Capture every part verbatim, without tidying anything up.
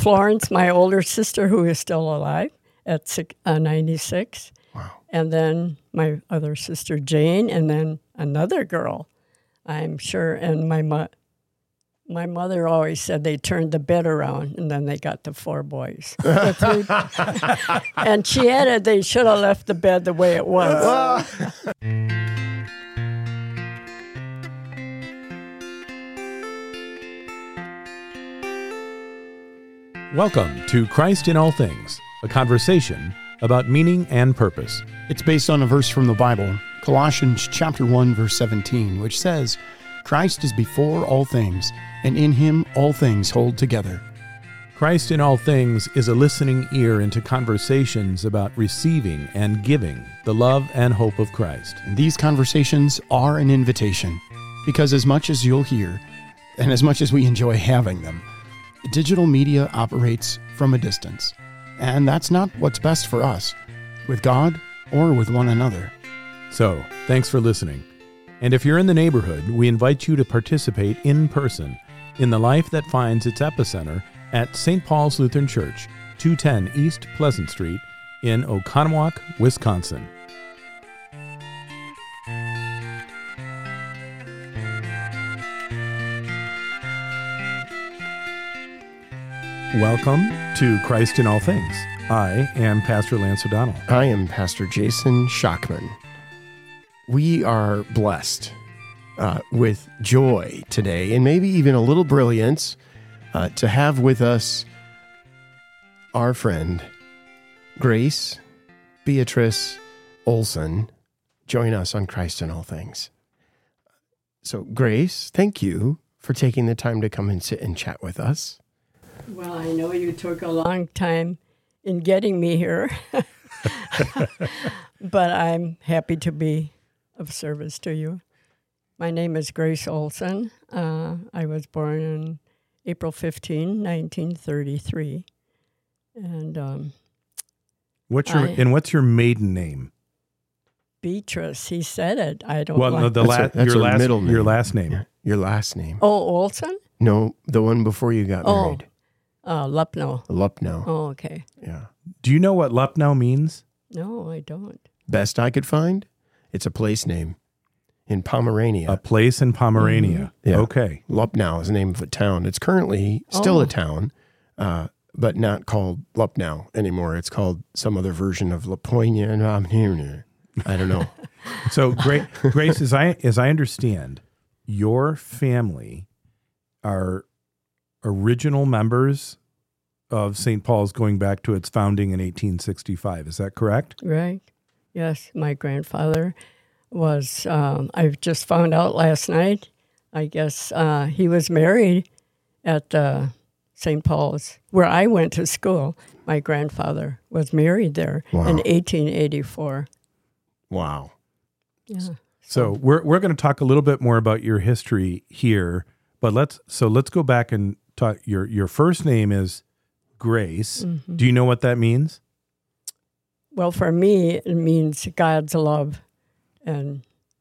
Florence, my older sister, who is still alive at six, uh, ninety-six. Wow. And then my other sister, Jane, and then another girl, I'm sure. And my mo- my mother always said they turned the bed around, and then they got the four boys. The three- and she added they should have left the bed the way it was. Welcome to Christ in All Things, a conversation about meaning and purpose. It's based on a verse from the Bible, Colossians chapter one, verse seventeen, which says, Christ is before all things, and in him all things hold together. Christ in All Things is a listening ear into conversations about receiving and giving the love and hope of Christ. And these conversations are an invitation, because as much as you'll hear, and as much as we enjoy having them, digital media operates from a distance, and that's not what's best for us, with God or with one another. So, thanks for listening. And if you're in the neighborhood, we invite you to participate in person in the life that finds its epicenter at Saint Paul's Lutheran Church, two ten East Pleasant Street in Oconomowoc, Wisconsin. Welcome to Christ in All Things. I am Pastor Lance O'Donnell. I am Pastor Jason Schockman. We are blessed uh, with joy today, and maybe even a little brilliance, uh, to have with us our friend, Grace Beatrice Olson, join us on Christ in All Things. So, Grace, thank you for taking the time to come and sit and chat with us. Well, I know you took a long time in getting me here, but I'm happy to be of service to you. My name is Grace Olson. Uh, I was born on April fifteenth, nineteen thirty-three. And um, What's your I- and what's your maiden name? Beatrice, he said it. I don't Well, like no, the That's la- a- that's your a last middle your name. last name. Your last name. Oh, Olson? No, the one before you got Oh. married. Uh, Lupno. Lupno. Oh, okay. Yeah. Do you know what Lupno means? No, I don't. Best I could find, it's a place name in Pomerania. A place in Pomerania. Mm-hmm. Yeah. Okay. Lupnau is the name of a town. It's currently still Oh. a town, uh, but not called Lupnau anymore. It's called some other version of Laponia. I don't know. So, Gra- Grace, as I as I understand, your family are original members of Saint Paul's going back to its founding in eighteen sixty-five. Is that correct? Right. Yes, my grandfather was, um, I just found out last night, I guess uh, he was married at uh, Saint Paul's, where I went to school. My grandfather was married there Wow. in eighteen eighty-four. Wow. Yeah. So we're we're going to talk a little bit more about your history here, but let's so let's go back and talk. Your your first name is Grace. Mhm. Do you know what that means? Well, for me, it means God's love and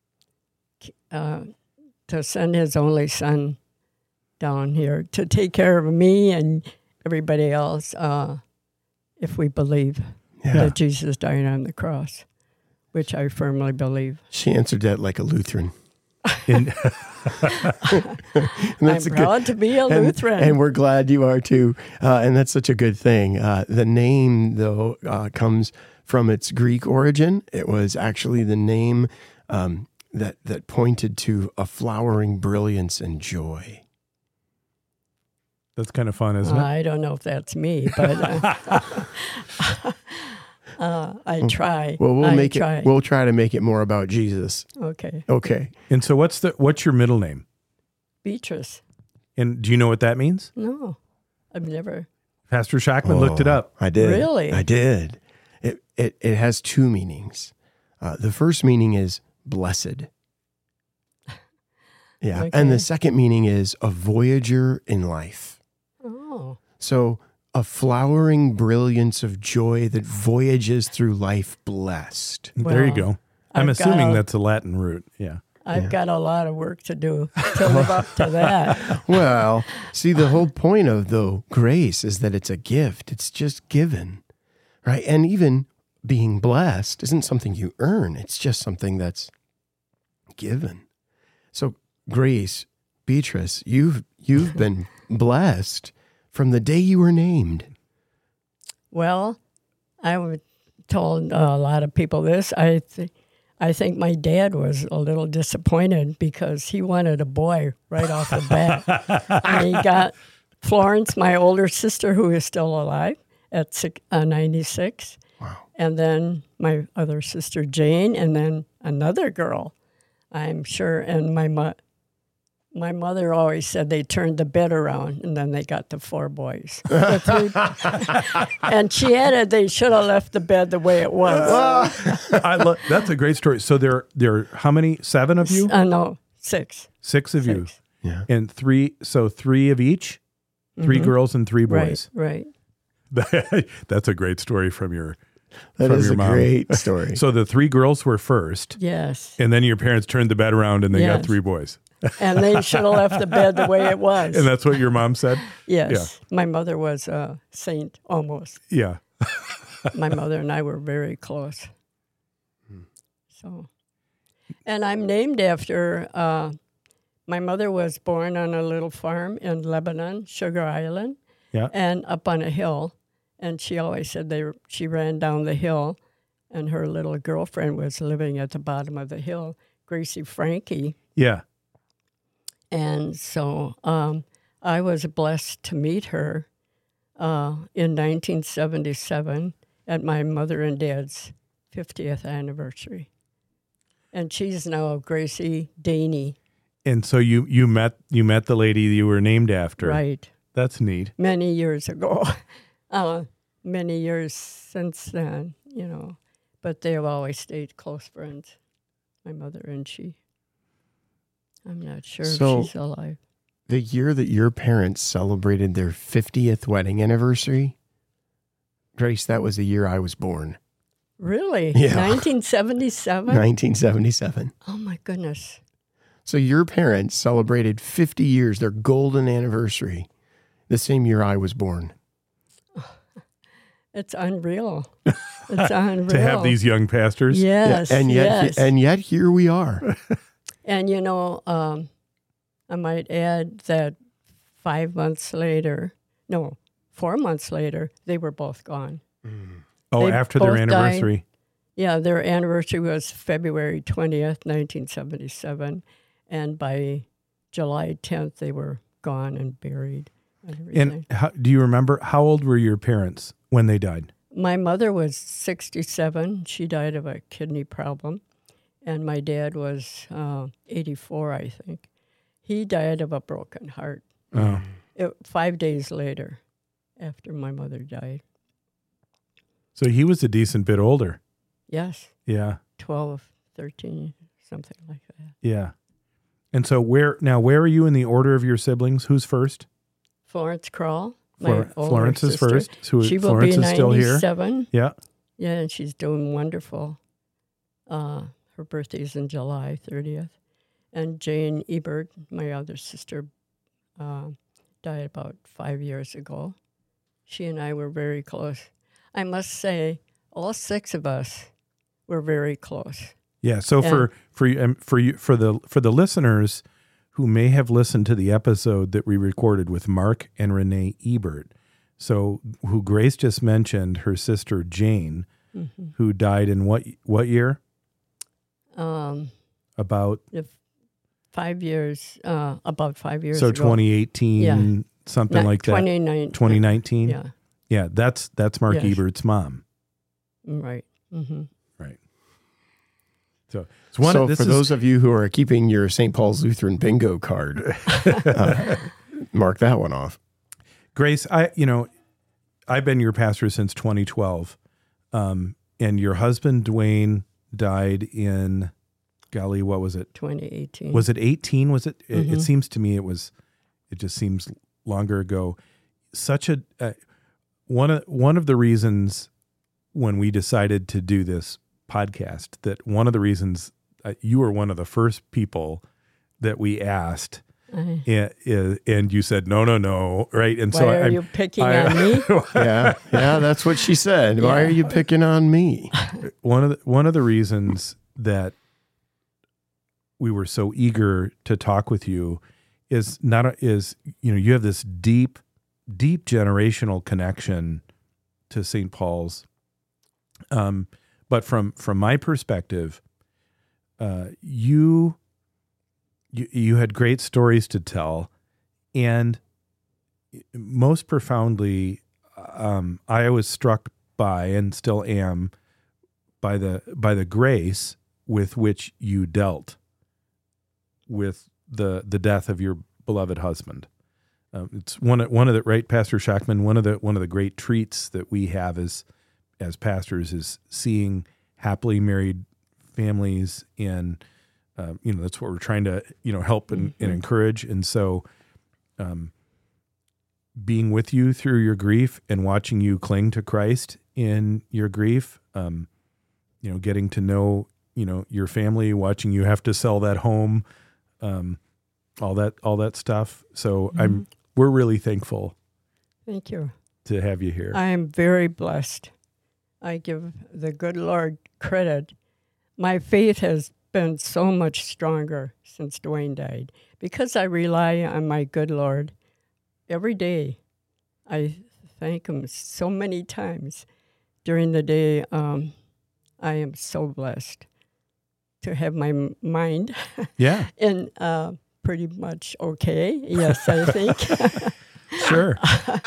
uh, to send his only son down here to take care of me and everybody else uh, if we believe Yeah. that Jesus died on the cross, which I firmly believe. She answered that like a Lutheran. In, And I'm that's a good- proud to be a and, Lutheran. and we're glad you are too. Uh, and that's such a good thing. Uh, the name, though, uh, comes from its Greek origin. It was actually the name um, that, that pointed to a flowering brilliance and joy. that's kind of fun, isn't it? I don't know if that's me, but uh, uh, I try. Well, we'll I make try. it. We'll try to make it more about Jesus. Okay. Okay. And so, what's the what's your middle name? Beatrice. And do you know what that means? No, I've never. Pastor Schockman looked it Oh, up. I did. Really? I did. It it it has two meanings. Uh, the first meaning is blessed. Yeah, Okay. and the second meaning is a voyager in life. Oh, So a flowering brilliance of joy that voyages through life blessed. there you Well, go. I'm I've assuming got a- that's a Latin root. Yeah. I've got a lot of work to do to live up to that. Well, see, the whole point of the grace is that it's a gift. It's just given, right? And even being blessed isn't something you earn. It's just something that's given. So, Grace, Beatrice, you've you've been blessed from the day you were named. Well, I would told a lot of people this. I th- I think my dad was a little disappointed because he wanted a boy right off the bat. And he got Florence, my older sister, who is still alive at six, uh, ninety-six. Wow. And then my other sister, Jane, and then another girl, I'm sure. And my mo- my mother always said they turned the bed around, and then they got the four boys. The three- and she added they should have left the bed the way it was. I lo- that's a great story. So there, there are how many? Seven of you? Uh, no, six. Six of you. Six. Yeah. And three, so three of each? Three Mhm. girls and three boys. Right, right. That's a great story from your That from is your a mom. great story. So the three girls were first, Yes. and then your parents turned the bed around and they got Yes. three boys. And they should have left the bed the way it was. And that's what your mom said? Yes. My mother was a saint almost. Yeah. My mother and I were very close. So, and I'm named after, uh, my mother was born on a little farm in Lebanon, Sugar Island, Yeah. and up on a hill. And she always said they were, she ran down the hill, and her little girlfriend was living at the bottom of the hill, Gracie Frankie. Yeah. And so um, I was blessed to meet her uh, in nineteen seventy-seven at my mother and dad's fiftieth anniversary. And she's now Gracie Daney. And so you you met you met the lady you were named after. Right. That's neat. Many years ago. uh, many years since then, you know. But they have always stayed close friends, my mother and she. I'm not sure So- if she's alive. The year that your parents celebrated their fiftieth wedding anniversary, Grace, that was the year I was born, Really? Yeah. nineteen seventy-seven? nineteen seventy-seven. Oh, my goodness. So your parents celebrated fifty years, their golden anniversary, the same year I was born. It's unreal. It's unreal. To have these young pastors. Yes, and yet, yes. and yet here we are. And, you know, um, I might add that five months later, no, four months later, they were both gone. Oh, They after their both anniversary. Yeah, their anniversary was February twentieth, nineteen seventy-seven. And by July tenth, they were gone and buried and everything. And how, do you remember, how old were your parents when they died? My mother was sixty-seven. She died of a kidney problem. And my dad was uh, eighty-four, I think. He died of a broken heart Oh. it, five days later after my mother died. So he was a decent bit older. Yes, Yeah. twelve, thirteen, something like that. Yeah. And so where now where are you in the order of your siblings? Who's first? Florence Kroll, my Flor- older Florence is sister. first. So She will Florence be is still here. ninety-seven. Yeah. Yeah, and she's doing wonderful. Uh, her birthday's in July thirtieth. And Jane Ebert, my other sister, uh, died about five years ago. She and I were very close. I must say, all six of us were very close. Yeah. So Yeah. for for you um, for you for the for the listeners who may have listened to the episode that we recorded with Mark and Renee Ebert, so who Grace just mentioned, her sister Jane, Mm-hmm. who died in what what year? Um, About if five years, uh, about five years so ago. twenty eighteen, Yeah. something Ni- like that. twenty nineteen. twenty nineteen. Yeah, Yeah, that's that's Mark Yes. Ebert's mom. right. Mm-hmm. Right. So, it's one so of, this for is, those of you who are keeping your Saint Paul's Lutheran bingo card, uh, mark that one off. Grace, I you know, I've been your pastor since twenty twelve, um, and your husband Dwayne died in, golly, what was it? twenty eighteen. Was it eighteen? Was it? It, it Mhm. seems to me it was. It just seems longer ago. Such a uh, one of one of the reasons when we decided to do this podcast, that one of the reasons uh, you were one of the first people that we asked. I, And, and you said, no, no, no, right? And why so are I'm, you picking I- on me? Yeah, yeah, that's what she said. Why Yeah. are you picking on me? one of the, one of the reasons that we were so eager to talk with you is not a, is you know you have this deep, deep generational connection to Saint Paul's, um, but from from my perspective, uh, you. You, you had great stories to tell, and most profoundly, um, I was struck by, and still am, by the by the grace with which you dealt with the the death of your beloved husband. Um, it's one of, one of the right, Pastor Schachman. One of the one of the great treats that we have as as pastors is seeing happily married families in. Um, you know, that's what we're trying to, you know, help and, Mm-hmm. and encourage. And so um, being with you through your grief and watching you cling to Christ in your grief, um, you know, getting to know, you know, your family, watching you have to sell that home, um, all that, all that stuff. So Mm-hmm. I'm, we're really thankful Thank you. to have you here. I am very blessed. I give the good Lord credit. My faith has been so much stronger since Dwayne died because I rely on my good Lord every day. I thank him so many times during the day. Um, I am so blessed to have my m- mind Yeah, in uh, pretty much okay. Yes, I think. sure.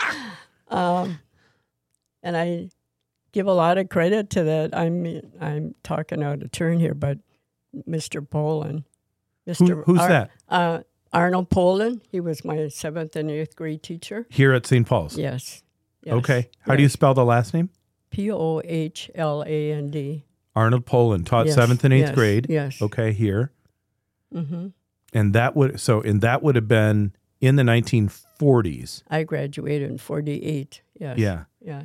um, and I give a lot of credit to that. I'm I'm talking out of turn here, but Mister Poland, Mister Who, who's Ar- that? Uh, Arnold Poland. He was my seventh and eighth grade teacher. Here at Saint Paul's. Yes. yes. Okay. How do you yes. spell the last name? P O H L A N D. Arnold Poland taught Yes, seventh and eighth yes, grade. Yes. Okay, here. Mm-hmm. And that would so and that would have been in the nineteen forties. I graduated in forty-eight. Yes. Yeah. Yeah.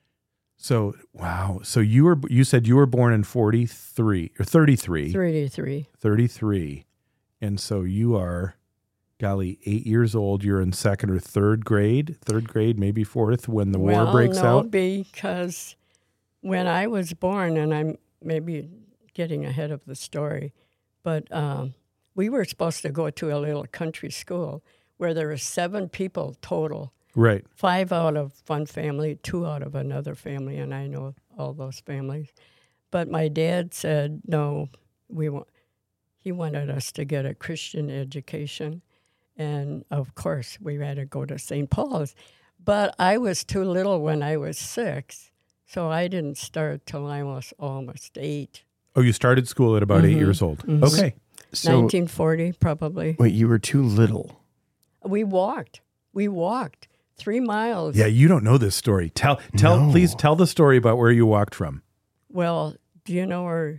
So wow. So you were you said you were born in forty-three or thirty-three. thirty-three. thirty-three. And so you are golly, eight years old. You're in second or third grade, third grade, maybe fourth when the well, war breaks no, out. because when I was born, and I'm maybe getting ahead of the story, but um, we were supposed to go to a little country school where there were seven people total, Right. five out of one family, two out of another family, and I know all those families. But my dad said, no, we want, he wanted us to get a Christian education. And, of course, we had to go to Saint Paul's. But I was too little when I was six, so I didn't start till I was almost eight. Oh, you started school at about eight Mhm. years old. Mhm. Okay. So, nineteen forty, probably. wait, you were too little. We walked. We walked three miles. Yeah, you don't know this story. Tell tell No. please tell the story about where you walked from. Well, do you know where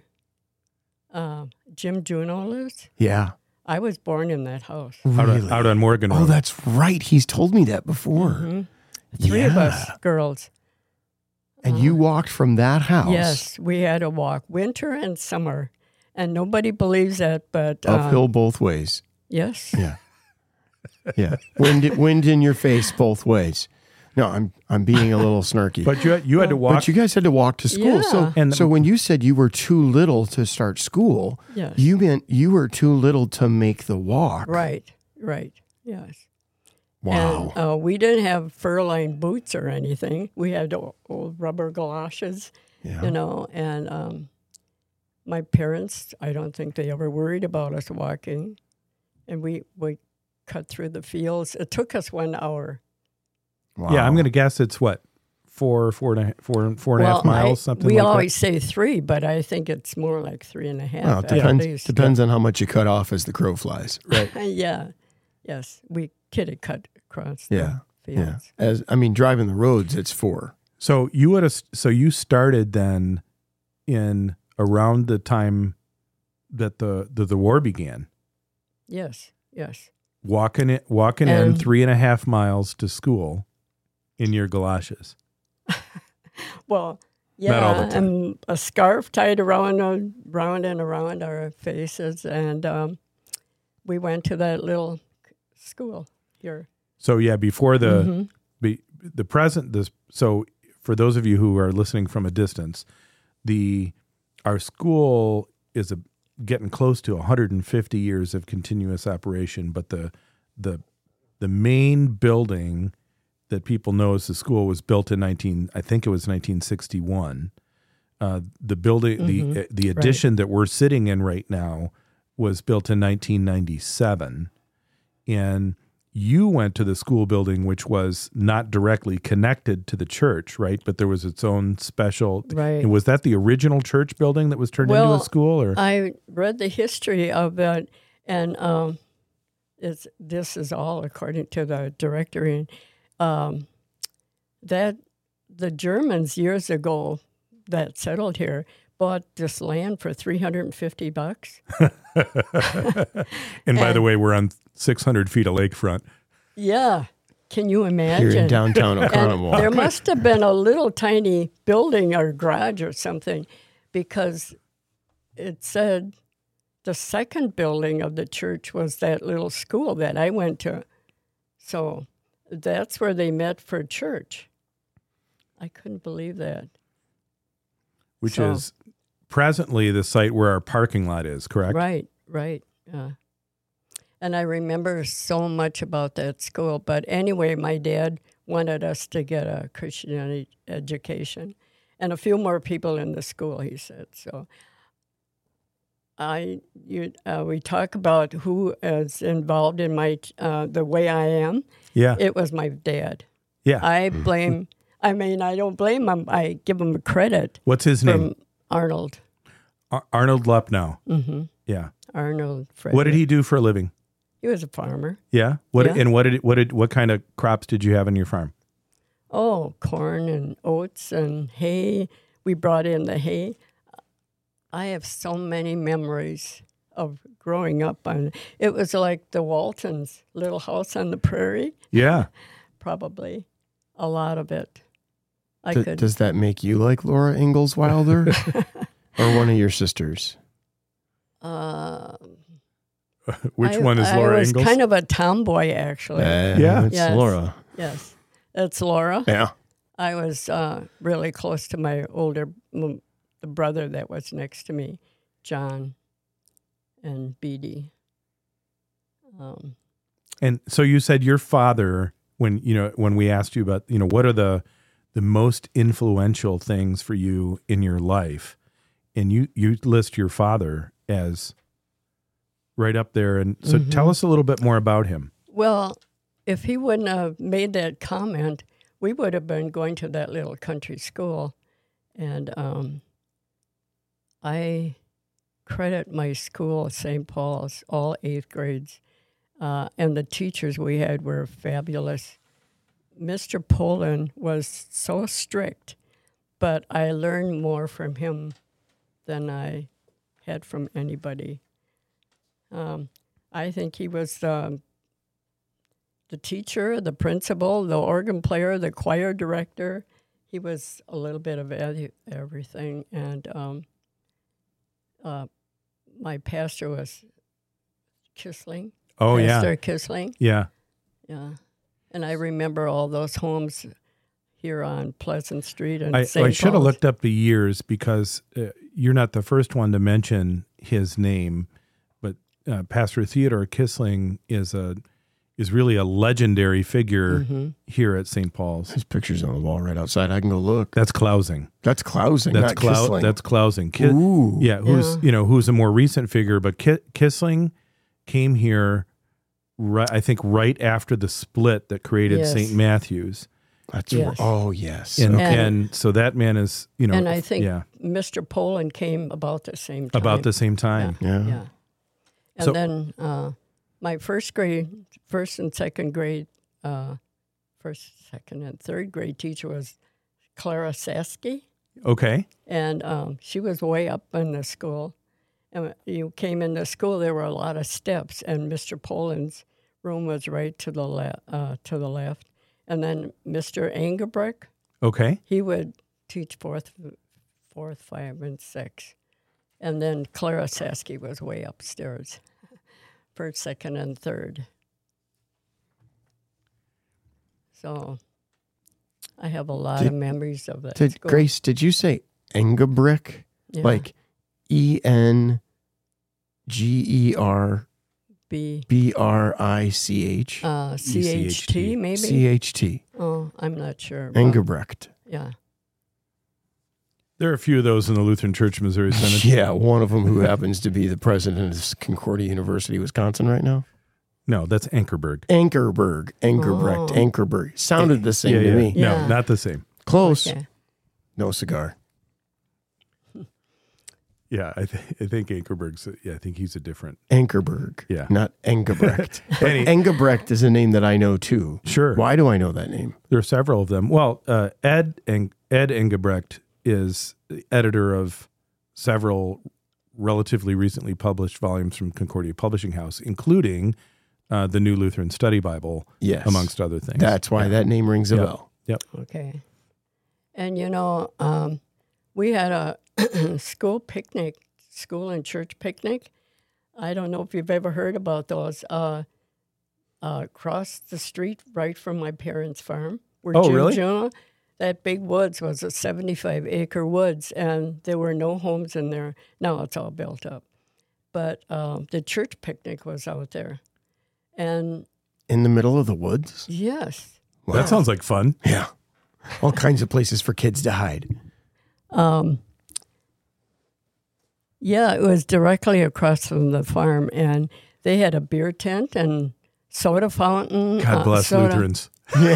uh, Jim Juno lives? Yeah. I was born in that house. Out, Really? on, out on Morgan Road. Oh, that's right. He's told me that before. Mhm. Three of us Yeah. girls. And you walked from that house. Yes, we had to walk winter and summer. And nobody believes that, but um, Uphill both ways. yes. Yeah. Yeah. Wind, wind in your face both ways. No, I'm I'm being a little snarky. But you had, you had to walk. But you guys had to walk to school. So Yeah. And- so when you said you were too little to start school, Yes. you meant you were too little to make the walk. Right, right, yes. Wow. And uh, we didn't have fur-lined boots or anything. We had o- old rubber galoshes, yeah. you know, and um, my parents, I don't think they ever worried about us walking. And we, we cut through the fields. It took us one hour. Wow. Yeah, I'm going to guess it's what four, four and a, four, four and a half Well, miles, I- something we like always say three, but I think it's more like three and a half. Well, it at depends, least. depends on how much you cut off as the crow flies. Right. Yeah, yes, we kitty cut across the Yeah. Yeah. fields. As I mean, driving the roads, it's four. So you would have. So you started then in around the time that the the, the war began. Yes, yes. Walking it, walking in And- three and a half miles to school in your galoshes. Well, Yeah, Not all the time. and a scarf tied around, uh, round and around our faces, and um, we went to that little school here. So yeah, before the Mm-hmm. be, the present this. So for those of you who are listening from a distance, the our school is a getting close to one hundred fifty years of continuous operation, but the the the main building that people know as the school was built in nineteen I think it was nineteen sixty-one. Uh, the building Mm-hmm. the the addition that we're sitting in right now was built in nineteen ninety-seven, and you went to the school building, which was not directly connected to the church, right? But there was its own special. Right. And was that the original church building that was turned into Well, a school, or I read the history of it, and um, it's this is all according to the directory. Um, that the Germans years ago that settled here bought this land for three hundred and fifty bucks. and by the and- way, we're on six hundred feet of lakefront. Yeah, can you imagine? Here in downtown And Oconomowoc. there must have been a little tiny building or garage or something, because it said the second building of the church was that little school that I went to. So that's where they met for church. I couldn't believe that. Which So- is presently the site where our parking lot is, correct? Right, right. Yeah. And I remember so much about that school. But anyway, my dad wanted us to get a Christian ed- education, and a few more people in the school, he said. So I, you, uh, we talk about who is involved in my uh, the way I am. Yeah. It was my dad. Yeah. I blame. I mean, I don't blame him. I give him credit What's his name? from Arnold. Ar- Arnold Lupnow. Mm-hmm. Yeah. Arnold. Frederick. What did he do for a living? He was a farmer. Yeah. What Yeah. and what did what did what kind of crops did you have on your farm? Oh, corn and oats and hay. We brought in the hay. I have so many memories of growing up on. It was like the Waltons' Little House on the Prairie. Yeah. Probably a lot of it. I D- could. Does that make you like Laura Ingalls Wilder or one of your sisters? Uh, Which I- one is I Laura was Ingalls? kind of a tomboy, actually. Uh, Yeah. it's Yes. Laura. Yes, that's Laura. Yeah. I was uh, really close to my older m- the brother that was next to me, John, and Beatty. Um, And so you said your father, when you know when we asked you about, you know, what are the the most influential things for you in your life, and you you list your father as right up there. And so Mhm. tell us a little bit more about him. well, if he wouldn't have made that comment, we would have been going to that little country school, and um, I credit my school, Saint Paul's, all eighth grades, uh, and the teachers we had were fabulous. Mister Poland was so strict, but I learned more from him than I had from anybody. Um, I think he was um, the teacher, the principal, the organ player, the choir director. He was a little bit of ev- everything. And um, uh, my pastor was Kissling. Oh Pastor yeah, Kissling. yeah. Yeah. And I remember all those homes here on Pleasant Street and I, Saint I should have Paul's. looked up the years because uh, you're not the first one to mention his name, but uh, Pastor Theodore Kissling is a is really a legendary figure Mhm. here at Saint Paul's. His picture's on the wall right outside. I can go look. That's Klausing. That's Klausing, That's not Clou- Kissling. That's Klausing. Ki- Ooh. Yeah, who's Yeah. you know who's a more recent figure, but Ki- Kissling came here, right, I think, right after the split that created Yes. Saint Matthew's, That's Yes. oh yes. and, And- and so that man is you know And I think yeah Mister Poland came about the same time. about the same time. yeah. Yeah. And So- then uh, my first grade, first and second grade, uh, first, second, and third grade teacher was Clara Saski. Okay, And um, she was way up in the school. And when you came in the school, there were a lot of steps, and Mister Poland's room was right to the left. Uh, to the left, and then Mister Engelbrecht, okay, he would teach fourth, fourth, five, and six. And then Clara Saskey was way upstairs, first, second, and third. So I have a lot Did- of memories of that Did, school. Grace, did you say Engebrick? Yeah. Like E N G E R B, B R I C H? uh, C H T, maybe? C H T. Oh, I'm not sure. Well, Engebrecht. yeah. There are a few of those in the Lutheran Church Missouri Synod. Yeah, one of them who happens to be the president of Concordia University, Wisconsin right now. No, that's Ankerberg. Ankerberg. Angerbrecht. Oh. Ankerberg. Sounded the same yeah, to yeah. me. No, Yeah. not the same. Close. Okay. No cigar. Yeah, I, th- I think Ankerberg's, yeah, I think he's a different. Ankerberg. Yeah. Not Engebrecht. But Any- Engebrecht is a name that I know too. Sure. Why do I know that name? There are several of them. Well, uh, Ed Eng- Ed Engebrecht is the editor of several relatively recently published volumes from Concordia Publishing House, including uh, the New Lutheran Study Bible, Yes. amongst other things. That's why Yeah. that name rings a Yeah. bell. Okay. And, you know, um, we had a school picnic, school and church picnic. I don't know if you've ever heard about those. Uh, uh, across the street, right from my parents' farm. Where Oh, Jim really? Jonah, that big woods was a seventy-five acre woods, and there were no homes in there. Now it's all built up. But um, the church picnic was out there. And In the middle of the woods? yes, Wow. That sounds like fun. Yeah. All kinds of places for kids to hide. Um, yeah, it was directly across from the farm, and they had a beer tent and soda fountain. God uh, bless soda- Lutherans.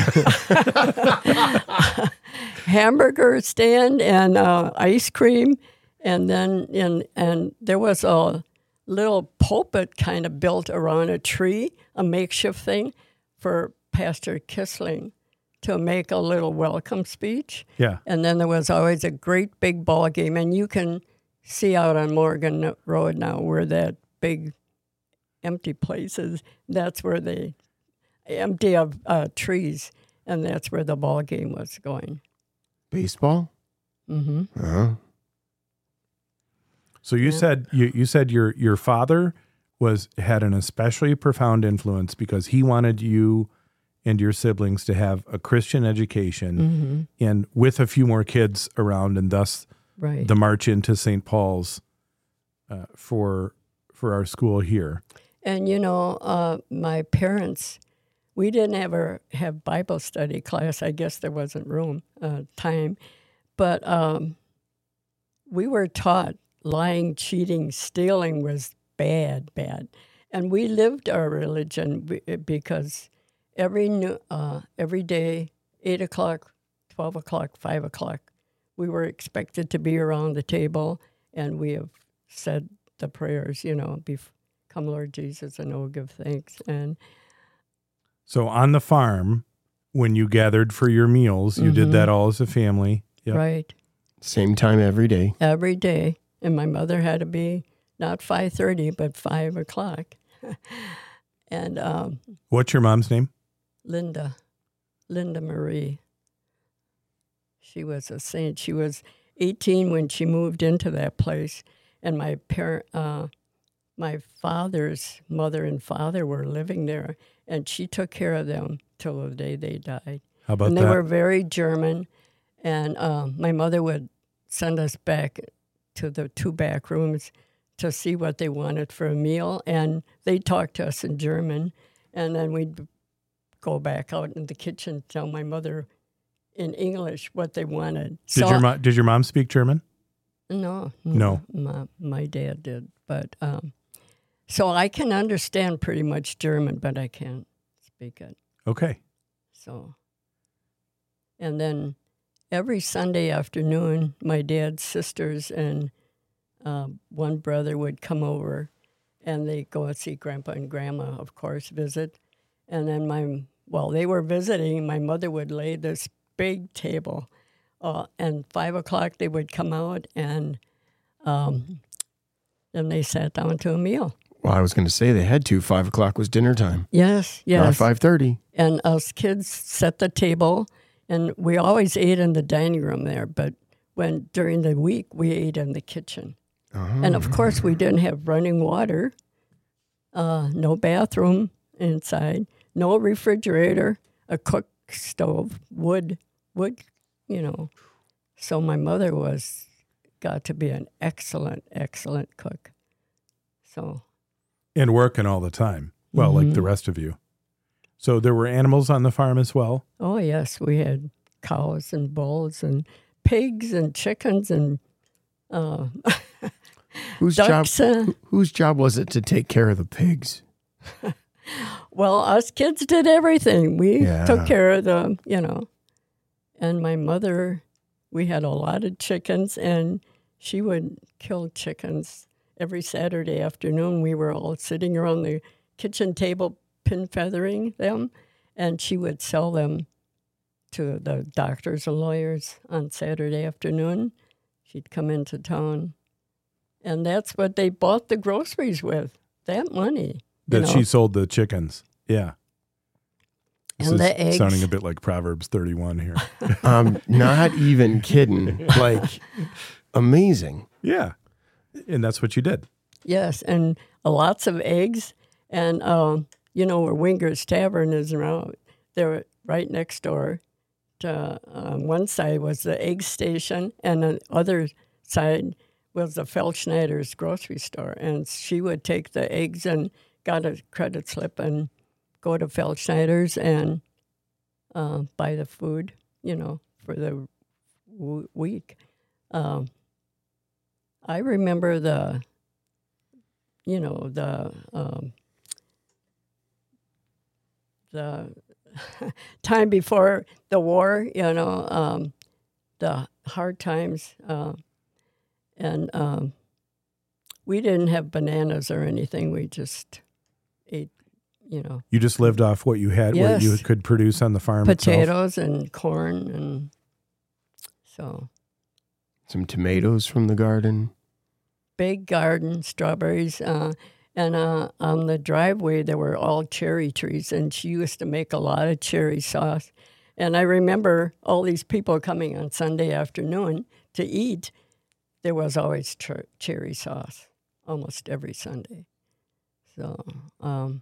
hamburger stand and uh, ice cream, and then in and there was a little pulpit kind of built around a tree, a makeshift thing for Pastor Kissling to make a little welcome speech. Yeah. And then there was always a great big ball game, and you can see out on Morgan Road now where that big empty place is. That's where they empty of uh, trees, and that's where the ball game was going. Baseball? Mm-hmm. Uh-huh. So you Yeah. said you, you said your your father was had an especially profound influence because he wanted you and your siblings to have a Christian education, Mm-hmm. and with a few more kids around, and thus Right. the march into Saint Paul's uh, for for our school here. And, you know, uh, my parents, we didn't ever have Bible study class. I guess there wasn't room, uh, time. But um, we were taught lying, cheating, stealing was bad, bad. And we lived our religion be- because every new, uh, every day, eight o'clock, twelve o'clock, five o'clock, we were expected to be around the table, and we have said the prayers, you know, before. Come, Lord Jesus, and oh, give thanks. And So on the farm, when you gathered for your meals, you did Mhm. that all as a family. Yep. right, Same time every day. every day. And my mother had to be not five thirty, but five o'clock. and um, What's your mom's name? Linda, Linda Marie. She was a saint. She was eighteen when she moved into that place, and my parent, uh, my father's mother and father were living there, and she took care of them till the day they died. How about And they that? were very German, and um, my mother would send us back to the two back rooms to see what they wanted for a meal, and they talked to us in German, and then we'd go back out in the kitchen, tell my mother in English what they wanted. did your mom did your mom speak German? No, No. My, my dad did, but um, so I can understand pretty much German, but I can't speak it. Okay. So, and then every Sunday afternoon, my dad's sisters and uh, one brother would come over, and they go and see Grandpa and Grandma, of course, visit. And then my, while they were visiting, my mother would lay this big table, uh, and five o'clock they would come out, and um, then they sat down to a meal. Well, I was going to say they had to. Five o'clock was dinner time. Yes, yes. Not five thirty. And us kids set the table, and we always ate in the dining room there, but when during the week we ate in the kitchen. Oh. And of course, we didn't have running water, uh, no bathroom inside, no refrigerator, a cook stove, wood, wood, you know. So my mother was got to be an excellent, excellent cook. So. And working all the time. Well, mm-hmm. like the rest of you. So there were animals on the farm as well? Oh, yes. We had cows and bulls and pigs and chickens and uh, whose ducks. job? Uh, whose job was it to take care of the pigs? Well, us kids did everything. We yeah. took care of them, you know. And my mother, we had a lot of chickens, and she would kill chickens every Saturday afternoon. We were all sitting around the kitchen table pin feathering them, and she would sell them to the doctors and lawyers on Saturday afternoon. She'd come into town, and that's what they bought the groceries with, that money. That know? She sold the chickens, yeah. This and is the eggs. Sounding a bit like Proverbs thirty-one here. I'm not even kidding. Like, amazing. Yeah, and that's what you did. Yes, and uh, lots of eggs. And, um, you know, where Winger's Tavern is around, they're right next door. To, um, one side was the egg station, and the other side was the Feldschneider's grocery store. And she would take the eggs and got a credit slip and go to Feldschneider's and uh, buy the food, you know, for the w- week. Um, I remember the, you know, the um, the time before the war, you know, um, the hard times. Uh, and um, we didn't have bananas or anything. We just ate, you know. You just lived off what you had, yes. what you could produce on the farm Potatoes itself. and corn, and so. Some tomatoes from the garden. Big garden, strawberries. Uh, and uh, on the driveway, there were all cherry trees, and she used to make a lot of cherry sauce. And I remember all these people coming on Sunday afternoon to eat. There was always cher- cherry sauce almost every Sunday. So um,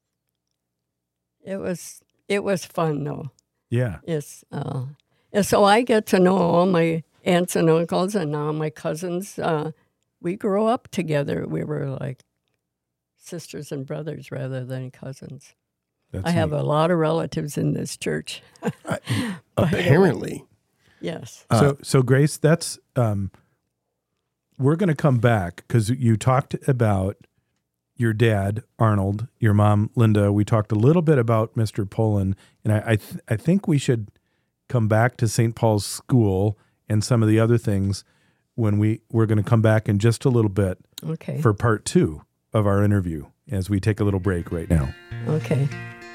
it was it was fun, though. Yeah. It's, uh, and so I get to know all my aunts and uncles and now my cousins. Uh, we grew up together. We were like sisters and brothers rather than cousins. That's I have neat. a lot of relatives in this church. uh, apparently. Yes. Uh, so, so Grace, that's, um, we're going to come back because you talked about your dad, Arnold, your mom, Linda. We talked a little bit about Mister Poland, and I I, th- I think we should come back to Saint Paul's School and some of the other things when we, we're going to come back in just a little bit Okay. for part two of our interview as we take a little break right now. Okay.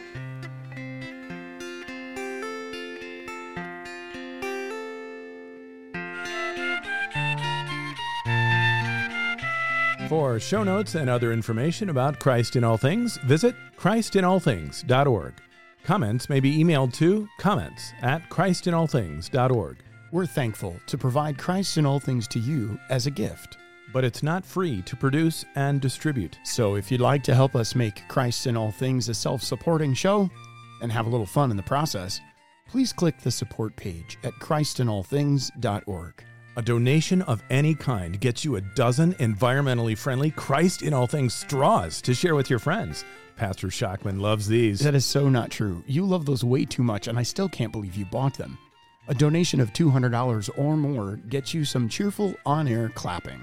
For show notes and other information about Christ in All Things, visit christ in all things dot org. Comments may be emailed to comments at christ in all things dot org. We're thankful to provide Christ in all things to you as a gift. But it's not free to produce and distribute. So if you'd like to help us make Christ in All Things a self-supporting show and have a little fun in the process, please click the support page at christ in all things dot org. A donation of any kind gets you a dozen environmentally friendly Christ in All Things straws to share with your friends. Pastor Shockman loves these. That is so not true. You love those way too much, and I still can't believe you bought them. A donation of two hundred dollars or more gets you some cheerful on-air clapping.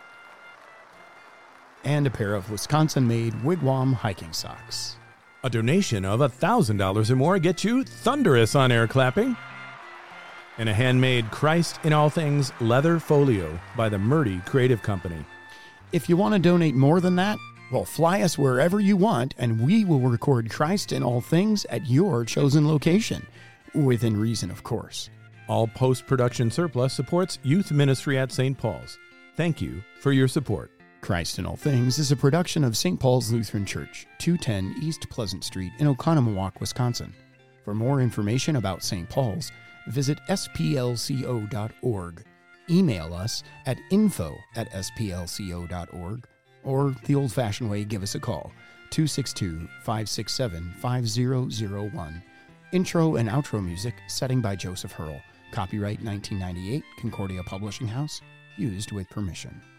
And a pair of Wisconsin-made Wigwam hiking socks. A donation of one thousand dollars or more gets you thunderous on-air clapping. And a handmade Christ in All Things leather folio by the Murdy Creative Company. If you want to donate more than that, well, fly us wherever you want, and we will record Christ in All Things at your chosen location. Within reason, of course. All post-production surplus supports youth ministry at Saint Paul's. Thank you for your support. Christ in All Things is a production of Saint Paul's Lutheran Church, two ten East Pleasant Street in Oconomowoc, Wisconsin. For more information about Saint Paul's, visit s p l c o dot org. email us at info at s p l c o dot org, or the old-fashioned way, give us a call, two six two, five six seven, five zero zero one. Intro and outro music, setting by Joseph Hurl. Copyright nineteen ninety-eight, Concordia Publishing House, used with permission.